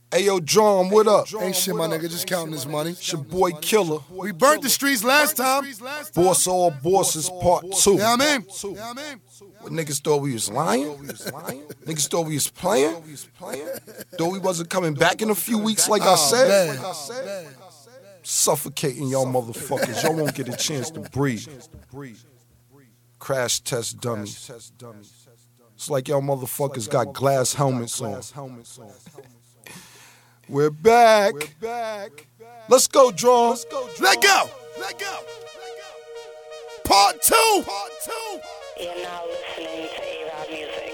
Hey yo, John, what up? Ain't shit, my nigga, just counting this money. It's your boy Killer. We burnt the streets last time. Boss All Bosses Part 2. Yeah, I mean. What niggas thought we was lying? Niggas thought we was playing? Thought we wasn't coming back in a few weeks like I said? Man. Suffocating y'all motherfuckers. Y'all won't get a chance to breathe. Crash test dummies. It's like y'all motherfuckers got glass helmets on. We're back. Let's go, John. Let go. Part 2. You're now listening to A-Rod Music.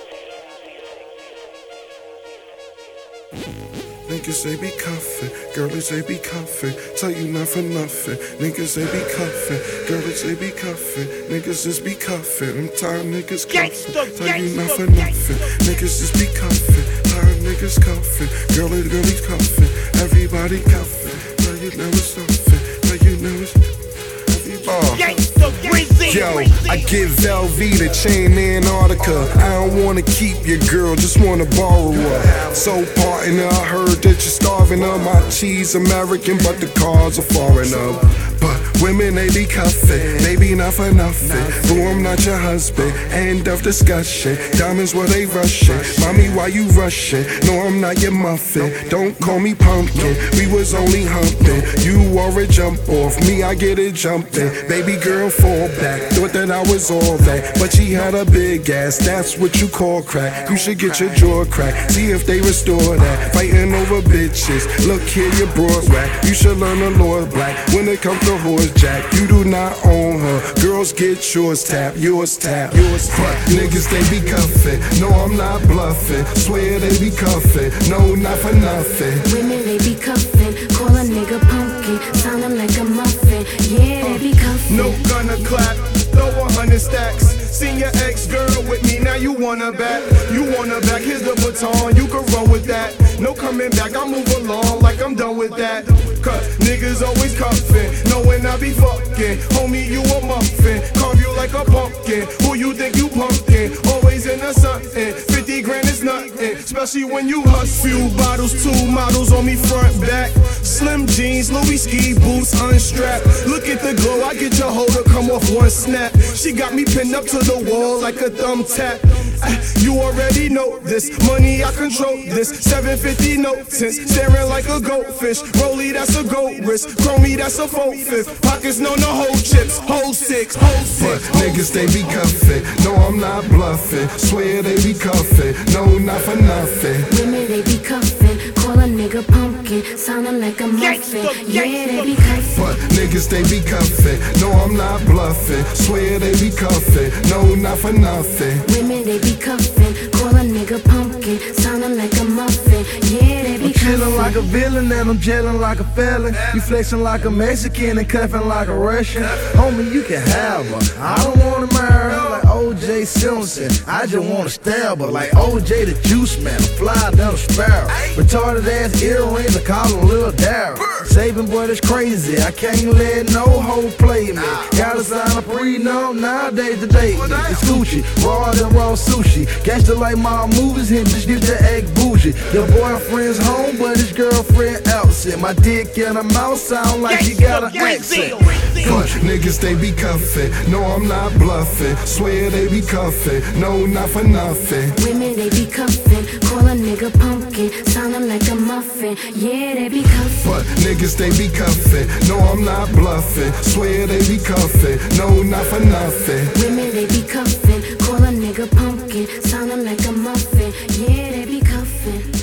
Niggas they be cuffin', girlies they be cuffin', tell you not for nothing. Niggas they be cuffin', girlies they be cuffin', niggas just be cuffin'. I'm tired niggas cuffin', tell you not for nothing. Niggas just be cuffin', tired niggas cuffin', girlies cuffin', everybody cuffin', tell you never stuffin', tell you never Yo, I give LV the chain Antarctica. I don't wanna keep your girl, just wanna borrow her. So partner, I heard that you're starving her. My cheese American, but the cars are foreigner. But women, they be cuffin', maybe not for nothing. Boo, I'm not your husband, end of discussion. Diamonds, where they rushin', mommy, why you rushin'? No, I'm not your muffin, don't call me pumpkin. We was only humping, you wore a jump off, me, I get it jumping. Baby girl, fall back, thought that I was all that, but she had a big ass, that's what you call crack. You should get your jaw cracked, see if they restore that. Fighting over bitches, look here, you broad rack. You should learn the Lord Black, when it comes to horse jack. You do not own her, girls get yours tapped, yours tapped. But niggas, they be cuffin', no, I'm not bluffing. Swear they be cuffin', no, not for nothing. Women, they be cuffin', call a nigga pumpkin, soundin' like a muffin. Yeah, they be cuffin'. No gonna clap, throw 100 stacks. Seen your ex-girl with me, now you wanna back. You wanna back, here's the baton, you can run with that. No coming back, I move along like I'm done with that. Cause niggas always cuffin', knowing I be fucking. Homie, you a muffin, carve you like a pumpkin. Who you think you pumpkin? Always in the something, 50 grand is nothing, especially when you hustle. Few bottles, 2 models on me front, back. Slim jeans, Louis ski boots unstrapped. Look at the glow, I get your holder, come off one snap. She got me pinned up to the wall like a thumbtack. You already know this, money I control this. 750 note tints, staring like a goldfish. Rollie, that's a gold wrist. Chromie, that's a 4/5. Pockets known to hold chips, hold six. But niggas, they be cuffin', no, I'm not bluffing. Swear they be cuffin', no, not for nothing. Women, they be cuffin', call a nigga pumpkin, soundin' like a muffin. Yeah, they be cuffin'. But niggas, they be cuffin', no, I'm not bluffing. Swear they be cuffin', no, not for nothing. Women, they be cuffin', call a nigga pumpkin, soundin' like a muffin. Yeah, they be Chillin' cuffin'. like a villain and I'm jellin' like a felon. You flexin' like a Mexican and cuffin' like a Russian. Homie, you can have her. I don't wanna marry her like O.J. Simpson. I just wanna stab her like O.J. the Juice Man. I'm fly down a sparrow. Retarded ass earrings, I call him Lil Darryl. Saving boy, that's crazy. I can't let no hoe play me. Gotta sign a prenup nowadays today. It's Gucci, raw and raw sushi. Gangsta like my movies, him just get the egg bougie. Your boyfriend's home, but his girlfriend outside. My dick in her mouth sound like she got an accent. But niggas, they be cuffin', no, I'm not bluffing. Swear they be cuffin', no, not for nothing. Women, they be cuffin', call a nigga pumpkin, soundin' like a muffin. Yeah, they be cuffin'. But niggas, they be cuffin', no, I'm not bluffing. Swear they be cuffin', no, not for nothing. Women, they be cuffin', call a nigga pumpkin, soundin' like a muffin. Yeah, they be cuffin'.